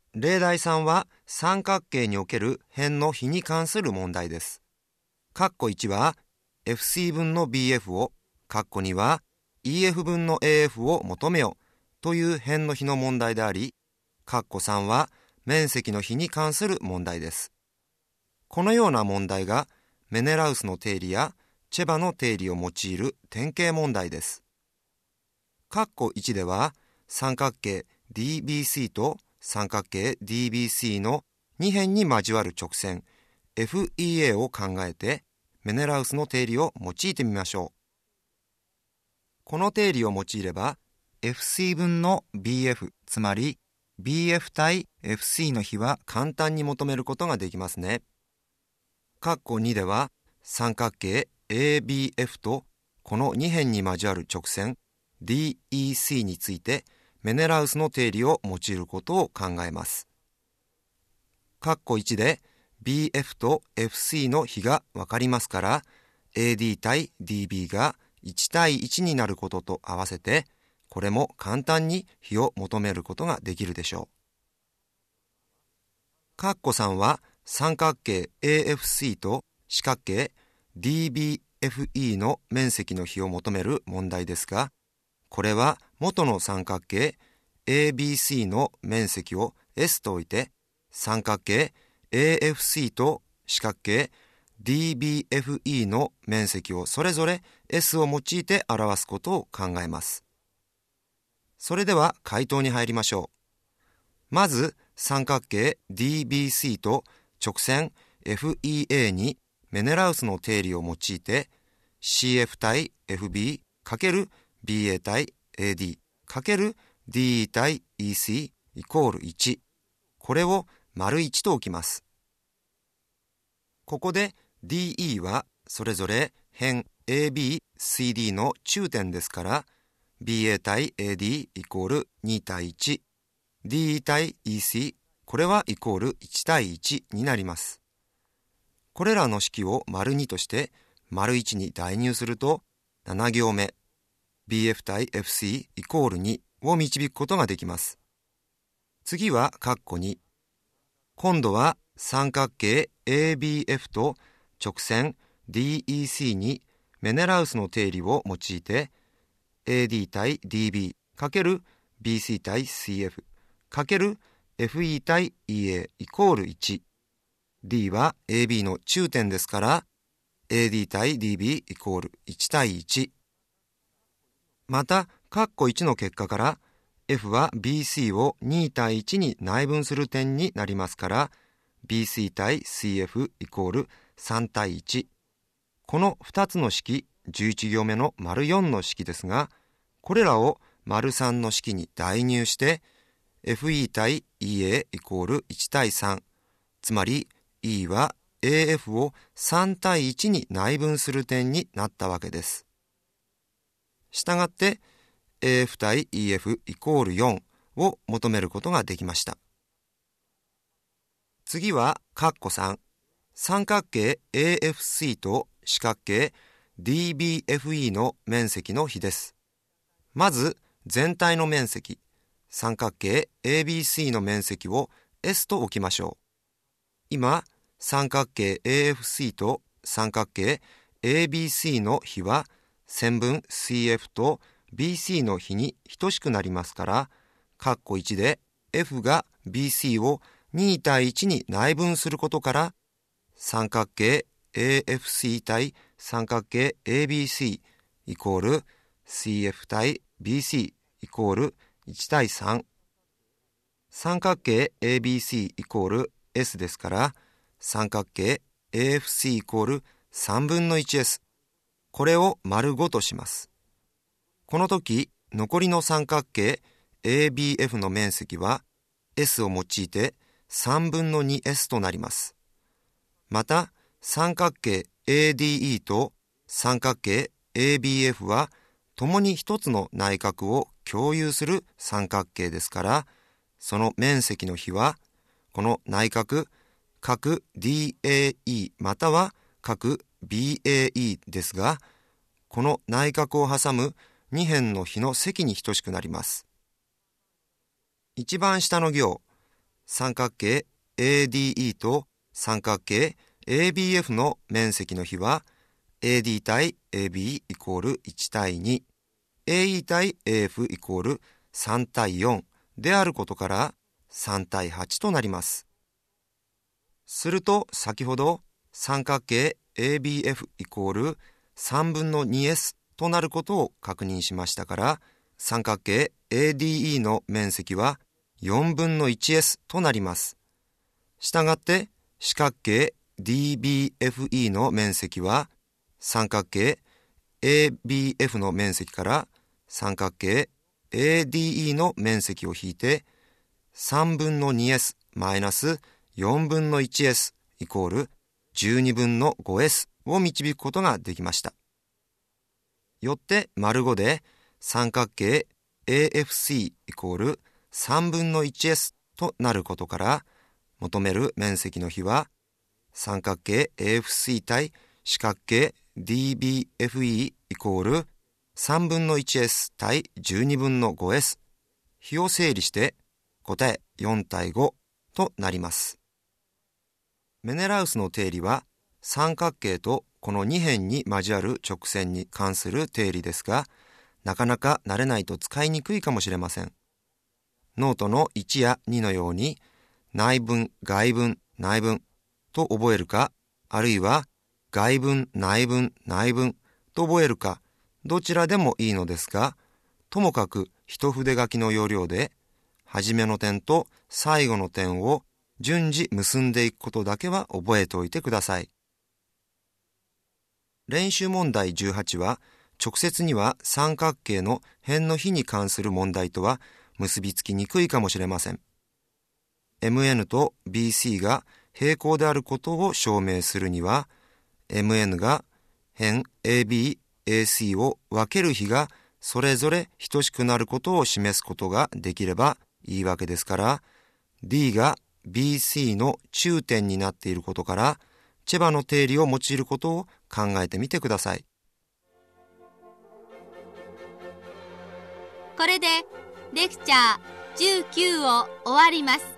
例題3は三角形における辺の比に関する問題です。括弧1は FC 分の BF を、括弧2は EF 分の AF を求めよという辺の比の問題であり、括弧3は面積の比に関する問題です。このような問題がメネラウスの定理やチェバの定理を用いる典型問題です。括弧1では三角形 DBC と三角形 DBC の2辺に交わる直線 FEA を考えてメネラウスの定理を用いてみましょう。この定理を用いれば FC 分の BF つまり BF 対 FC の比は簡単に求めることができますね。括弧2では三角形 ABF とこの2辺に交わる直線 DEC についてメネラウスの定理を用いることを考えます。括弧1で BF と FC の比がわかりますから AD 対 DB が1対1になることと合わせてこれも簡単に比を求めることができるでしょう。括弧3は三角形 AFC と四角形 DBFE の面積の比を求める問題ですが、これは元の三角形 ABC の面積を S と置いて三角形 AFC と四角形 DBFE の面積をそれぞれ S を用いて表すことを考えます。それでは回答に入りましょう。まず三角形 DBC と直線 FEA にメネラウスの定理を用いて CF 対 FB × BA 対 AD × DE 対 EC イコール1。これを丸1と置きます。ここで DE はそれぞれ辺 ABCD の中点ですから BA 対 AD イコール2対1。DE 対 EC これはイコール1対1になります。これらの式を丸2として丸1に代入すると7行目 BF 対 FC イコール2を導くことができます。次は括弧2。今度は三角形 ABF と直線 DEC にメネラウスの定理を用いて AD 対 DB × BC 対 CF × FE 対 EA イコール1。D は AB の中点ですから AD 対 DB イコール1対1。また、括弧1の結果から F は BC を2対1に内分する点になりますから BC 対 CF イコール3対1。この2つの式、11行目の丸4の式ですが、これらを丸3の式に代入して FE 対 EA イコール1対3。つまり E は AF を3対1に内分する点になったわけです。したがって AF 対 EF イコール4を求めることができました。次は括弧3。三角形 AFC と四角形 DBFE の面積の比です。まず全体の面積、三角形 ABC の面積を S と置きましょう。今、三角形 AFC と三角形 ABC の比は線分 CF と BC の比に等しくなりますから、括弧1で F が BC を2対1に内分することから、三角形 AFC 対三角形 ABC イコール CF 対 BC イコール1対3。三角形 ABC イコール S ですから、三角形 AFC イコール3分の 1S。これを丸5とします。この時、残りの三角形 ABF の面積は S を用いて3分の 2S となります。また、三角形 ADE と三角形 ABF は共に一つの内角を共有する三角形ですから、その面積の比は、この内角、角 DAE または角 BAE ですが、この内角を挟む2辺の比の積に等しくなります。一番下の行、 三角形 ADE と三角形 ABF の面積の比は AD 対 AB イコール1対2、AE 対 AF イコール3対4であることから3対8となります。すると先ほど三角形 ABF イコール3分の 2S となることを確認しましたから、三角形 ADE の面積は4分の 1S となります。したがって四角形 DBFE の面積は三角形 ABF の面積から三角形 ADE の面積を引いて3分の 2S マイナス4分の 1S イコール12分の 5S を導くことができました。よって丸5で三角形 AFC イコール3分の 1S となることから求める面積の比は三角形 AFC 対四角形 DBFE イコール3分の 1S 対12分の 5S。比を整理して答え4対5となります。メネラウスの定理は三角形とこの2辺に交わる直線に関する定理ですが、なかなか慣れないと使いにくいかもしれません。ノートの1や2のように内分、外分、内分と覚えるか、あるいは外分、内分、内分と覚えるか、どちらでもいいのですが、ともかく一筆書きの要領で、初めの点と最後の点を順次結んでいくことだけは覚えておいてください。練習問題18は、直接には三角形の辺の比に関する問題とは結びつきにくいかもしれません。MN と BC が平行であることを証明するには、MN が辺 AB、AC を分ける比がそれぞれ等しくなることを示すことができればいいわけですから、D が BC の中点になっていることから、チェバの定理を用いることを考えてみてください。 これでレクチャー19を終わります。